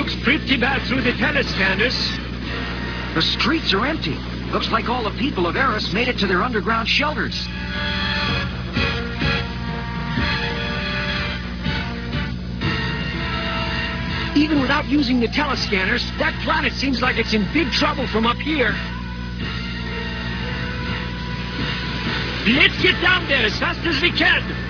Looks pretty bad through the telescanners. The streets are empty. Looks like all the people of Eris made it to their underground shelters. Even without using the telescanners, that planet seems like it's in big trouble from up here. Let's get down there as fast as we can.